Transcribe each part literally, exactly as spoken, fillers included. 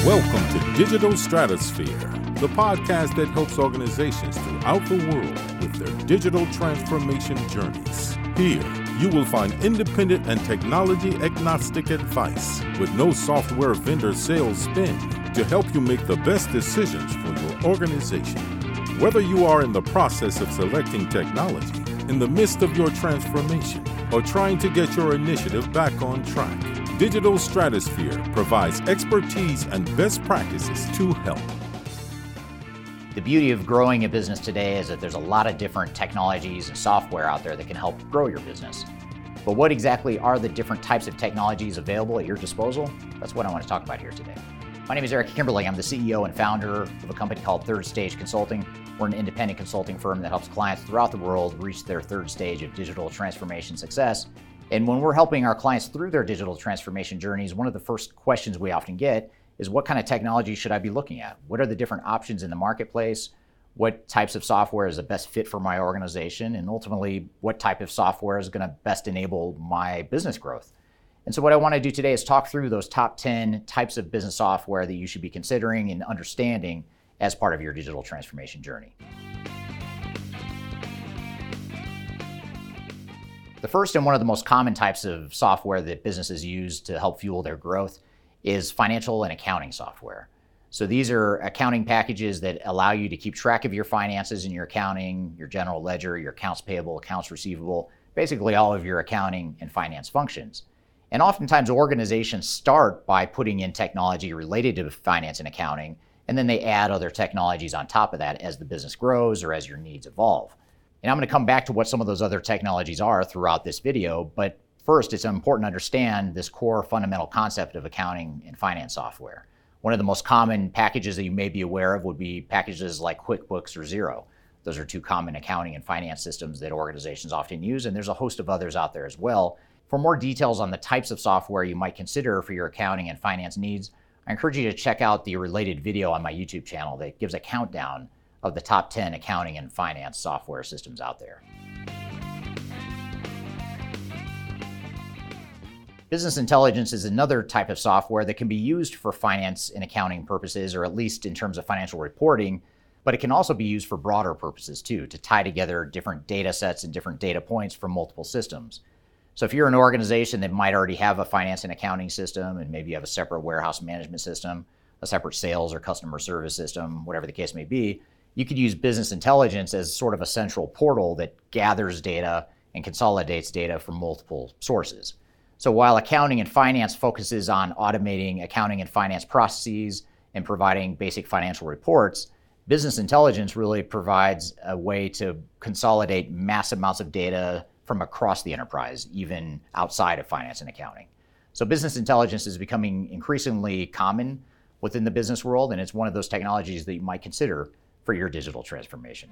Welcome to Digital Stratosphere, the podcast that helps organizations throughout the world with their digital transformation journeys. Here, you will find independent and technology-agnostic advice with no software vendor sales spin to help you make the best decisions for your organization. Whether you are in the process of selecting technology, in the midst of your transformation, or trying to get your initiative back on track, Digital Stratosphere provides expertise and best practices to help. The beauty of growing a business today is that there's a lot of different technologies and software out there that can help grow your business. But what exactly are the different types of technologies available at your disposal? That's what I want to talk about here today. My name is Eric Kimberly. I'm the C E O and founder of a company called Third Stage Consulting. We're an independent consulting firm that helps clients throughout the world reach their third stage of digital transformation success. And when we're helping our clients through their digital transformation journeys, one of the first questions we often get is, what kind of technology should I be looking at? What are the different options in the marketplace? What types of software is the best fit for my organization? And ultimately, what type of software is going to best enable my business growth? And so what I want to do today is talk through those top ten types of business software that you should be considering and understanding as part of your digital transformation journey. The first and one of the most common types of software that businesses use to help fuel their growth is financial and accounting software. So these are accounting packages that allow you to keep track of your finances and your accounting, your general ledger, your accounts payable, accounts receivable, basically all of your accounting and finance functions. And oftentimes organizations start by putting in technology related to finance and accounting, and then they add other technologies on top of that as the business grows or as your needs evolve. And I'm going to come back to what some of those other technologies are throughout this video, but first it's important to understand this core fundamental concept of accounting and finance software. One of the most common packages that you may be aware of would be packages like QuickBooks or Xero. Those are two common accounting and finance systems that organizations often use, and there's a host of others out there as well. For more details on the types of software you might consider for your accounting and finance needs, I encourage you to check out the related video on my YouTube channel that gives a countdown of the top ten accounting and finance software systems out there. Business intelligence is another type of software that can be used for finance and accounting purposes, or at least in terms of financial reporting, but it can also be used for broader purposes too, to tie together different data sets and different data points from multiple systems. So if you're an organization that might already have a finance and accounting system, and maybe you have a separate warehouse management system, a separate sales or customer service system, whatever the case may be, you could use business intelligence as sort of a central portal that gathers data and consolidates data from multiple sources. So while accounting and finance focuses on automating accounting and finance processes and providing basic financial reports, business intelligence really provides a way to consolidate mass amounts of data from across the enterprise, even outside of finance and accounting. So business intelligence is becoming increasingly common within the business world, and it's one of those technologies that you might consider for your digital transformation.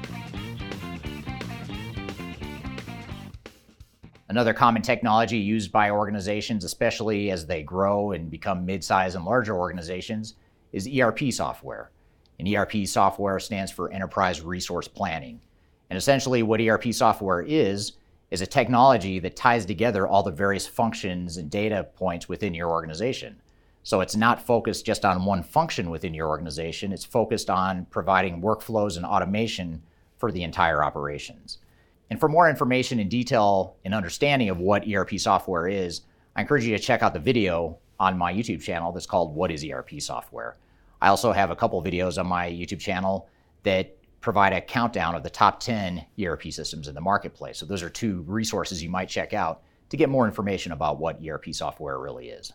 Another common technology used by organizations, especially as they grow and become mid-size and larger organizations, is E R P software. And E R P software stands for Enterprise Resource Planning. And essentially what E R P software is, is a technology that ties together all the various functions and data points within your organization. So it's not focused just on one function within your organization, it's focused on providing workflows and automation for the entire operations. And for more information and detail and understanding of what E R P software is, I encourage you to check out the video on my YouTube channel that's called What is E R P Software? I also have a couple videos on my YouTube channel that provide a countdown of the top ten E R P systems in the marketplace. So those are two resources you might check out to get more information about what E R P software really is.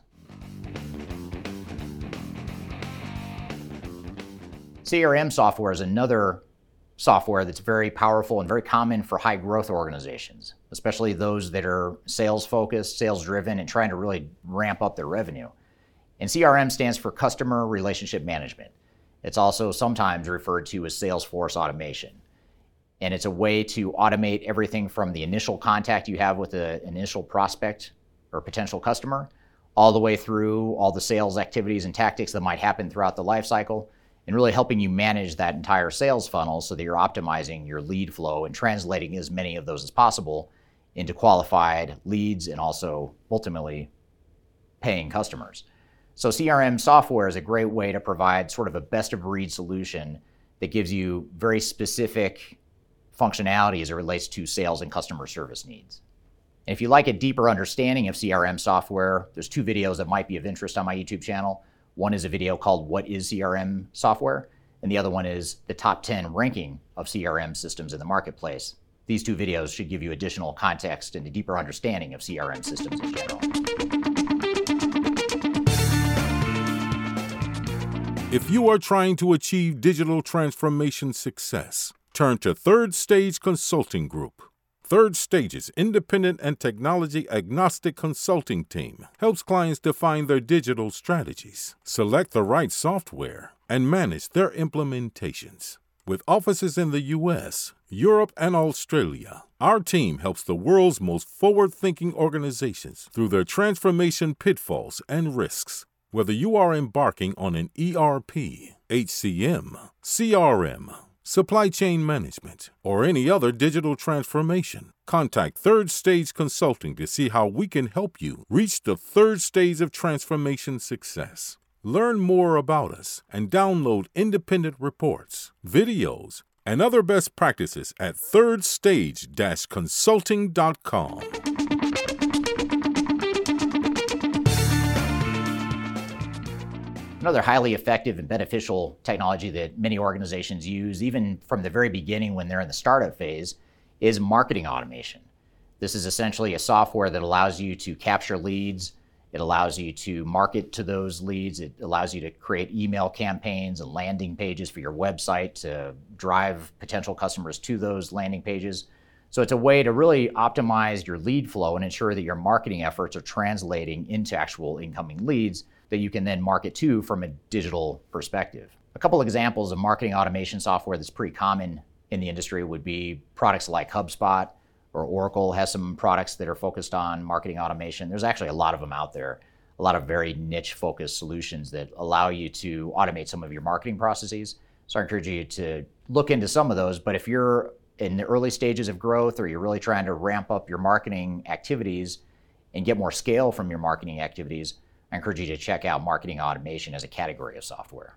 C R M software is another software that's very powerful and very common for high growth organizations, especially those that are sales focused, sales driven, and trying to really ramp up their revenue. And C R M stands for Customer Relationship Management. It's also sometimes referred to as Salesforce automation. And it's a way to automate everything from the initial contact you have with an initial prospect or potential customer, all the way through all the sales activities and tactics that might happen throughout the life cycle, and really helping you manage that entire sales funnel so that you're optimizing your lead flow and translating as many of those as possible into qualified leads and also ultimately paying customers. So C R M software is a great way to provide sort of a best-of-breed solution that gives you very specific functionality as it relates to sales and customer service needs. And if you'd like a deeper understanding of C R M software, there's two videos that might be of interest on my YouTube channel. One is a video called What is C R M Software? And the other one is the top ten ranking of C R M systems in the marketplace. These two videos should give you additional context and a deeper understanding of C R M systems in general. If you are trying to achieve digital transformation success, turn to Third Stage Consulting Group. Third Stage's independent and technology-agnostic consulting team helps clients define their digital strategies, select the right software, and manage their implementations. With offices in the U S, Europe, and Australia, our team helps the world's most forward-thinking organizations through their transformation pitfalls and risks. Whether you are embarking on an E R P, H C M, C R M, supply chain management, or any other digital transformation, contact Third Stage Consulting to see how we can help you reach the third stage of transformation success. Learn more about us and download independent reports, videos, and other best practices at third stage dash consulting dot com. Another highly effective and beneficial technology that many organizations use, even from the very beginning when they're in the startup phase, is marketing automation. This is essentially a software that allows you to capture leads. It allows you to market to those leads. It allows you to create email campaigns and landing pages for your website to drive potential customers to those landing pages. So it's a way to really optimize your lead flow and ensure that your marketing efforts are translating into actual incoming leads that you can then market to from a digital perspective. A couple examples of marketing automation software that's pretty common in the industry would be products like HubSpot, or Oracle has some products that are focused on marketing automation. There's actually a lot of them out there, a lot of very niche focused solutions that allow you to automate some of your marketing processes. So I encourage you to look into some of those, but if you're in the early stages of growth or you're really trying to ramp up your marketing activities and get more scale from your marketing activities, I encourage you to check out marketing automation as a category of software.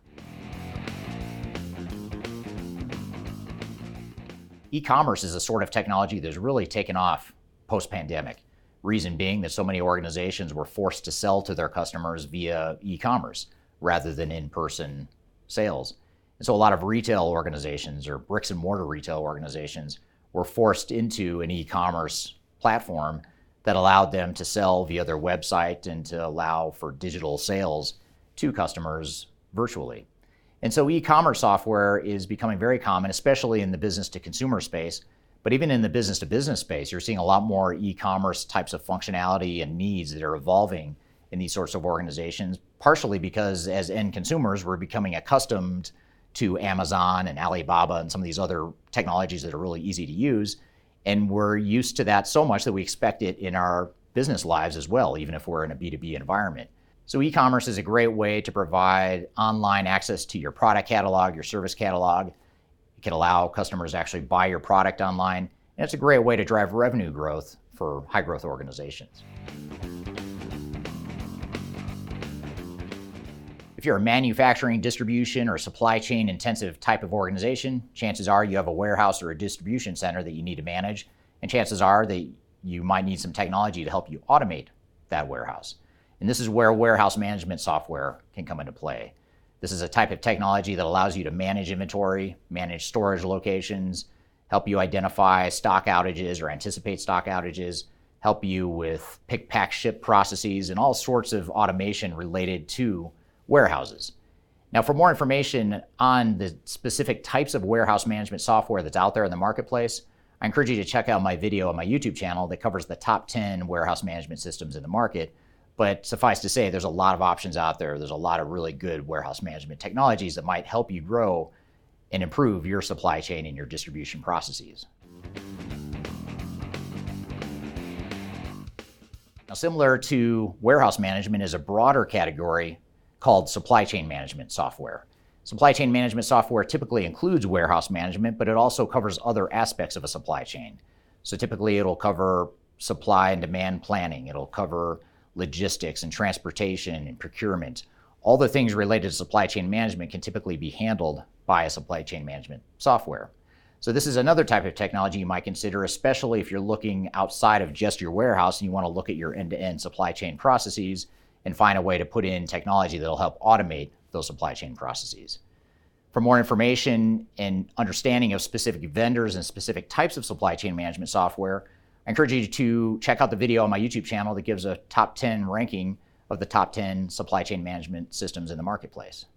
E-commerce is a sort of technology that's really taken off post-pandemic. Reason being that so many organizations were forced to sell to their customers via e-commerce rather than in-person sales. And so a lot of retail organizations or bricks and mortar retail organizations were forced into an e-commerce platform that allowed them to sell via their website and to allow for digital sales to customers virtually. And so e-commerce software is becoming very common, especially in the business to consumer space, but even in the business to business space, you're seeing a lot more e-commerce types of functionality and needs that are evolving in these sorts of organizations, partially because as end consumers, we're becoming accustomed to Amazon and Alibaba and some of these other technologies that are really easy to use. And we're used to that so much that we expect it in our business lives as well, even if we're in a B two B environment. So e-commerce is a great way to provide online access to your product catalog, your service catalog. It can allow customers to actually buy your product online. And it's a great way to drive revenue growth for high growth organizations. If you're a manufacturing, distribution, or supply chain intensive type of organization, chances are you have a warehouse or a distribution center that you need to manage, and chances are that you might need some technology to help you automate that warehouse. And this is where warehouse management software can come into play. This is a type of technology that allows you to manage inventory, manage storage locations, help you identify stock outages or anticipate stock outages, help you with pick, pack, ship processes, and all sorts of automation related to warehouses. Now, for more information on the specific types of warehouse management software that's out there in the marketplace, I encourage you to check out my video on my YouTube channel that covers the top ten warehouse management systems in the market. But suffice to say, there's a lot of options out there. There's a lot of really good warehouse management technologies that might help you grow and improve your supply chain and your distribution processes. Now, similar to warehouse management is a broader category called supply chain management software. Supply chain management software typically includes warehouse management, but it also covers other aspects of a supply chain. So typically it'll cover supply and demand planning. It'll cover logistics and transportation and procurement. All the things related to supply chain management can typically be handled by a supply chain management software. So this is another type of technology you might consider, especially if you're looking outside of just your warehouse and you want to look at your end-to-end supply chain processes and find a way to put in technology that'll help automate those supply chain processes. For more information and understanding of specific vendors and specific types of supply chain management software, I encourage you to check out the video on my YouTube channel that gives a top ten ranking of the top ten supply chain management systems in the marketplace.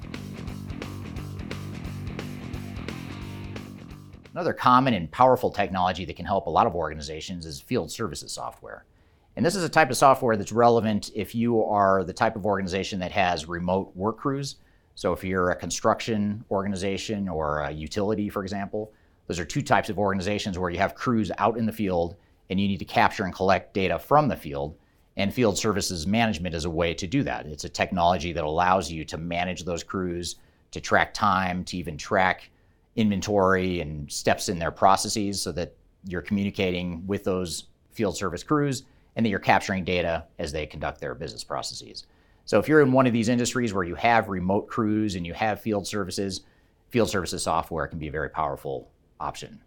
Another common and powerful technology that can help a lot of organizations is field services software. And this is a type of software that's relevant if you are the type of organization that has remote work crews. So if you're a construction organization or a utility, for example, those are two types of organizations where you have crews out in the field and you need to capture and collect data from the field. And field services management is a way to do that. It's a technology that allows you to manage those crews, to track time, to even track inventory and steps in their processes so that you're communicating with those field service crews and that you're capturing data as they conduct their business processes. So if you're in one of these industries where you have remote crews and you have field services, field services software can be a very powerful option.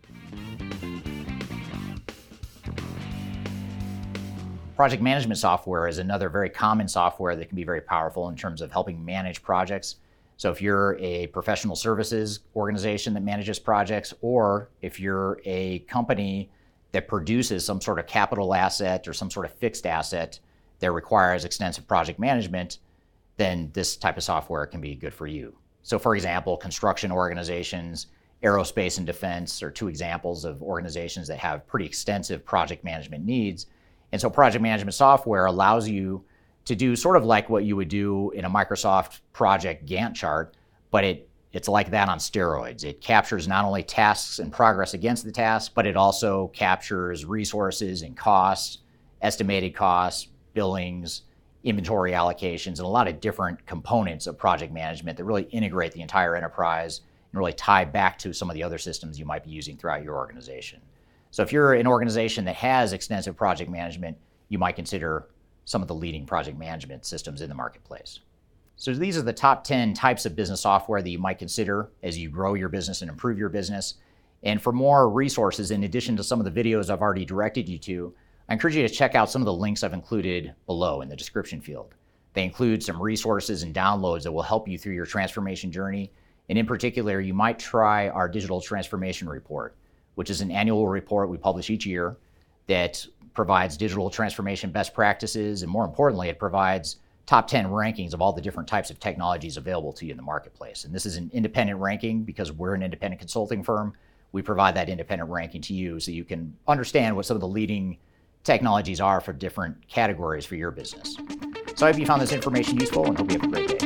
Project management software is another very common software that can be very powerful in terms of helping manage projects. So if you're a professional services organization that manages projects, or if you're a company that produces some sort of capital asset or some sort of fixed asset that requires extensive project management, then this type of software can be good for you. So for example, construction organizations, aerospace and defense are two examples of organizations that have pretty extensive project management needs. And so project management software allows you to do sort of like what you would do in a Microsoft project Gantt chart, but it, it's like that on steroids. It captures not only tasks and progress against the task, but it also captures resources and costs, estimated costs, billings, inventory allocations, and a lot of different components of project management that really integrate the entire enterprise and really tie back to some of the other systems you might be using throughout your organization. So if you're an organization that has extensive project management, you might consider some of the leading project management systems in the marketplace. So these are the top ten types of business software that you might consider as you grow your business and improve your business. And for more resources, in addition to some of the videos I've already directed you to, I encourage you to check out some of the links I've included below in the description field. They include some resources and downloads that will help you through your transformation journey. And in particular, you might try our digital transformation report, which is an annual report we publish each year that provides digital transformation best practices. And more importantly, it provides top ten rankings of all the different types of technologies available to you in the marketplace. And this is an independent ranking because we're an independent consulting firm. We provide that independent ranking to you so you can understand what some of the leading technologies are for different categories for your business. So I hope you found this information useful and hope you have a great day.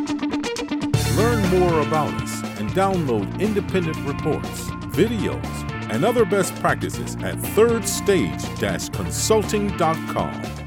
Learn more about us and download independent reports, videos, and other best practices at third stage dash consulting dot com.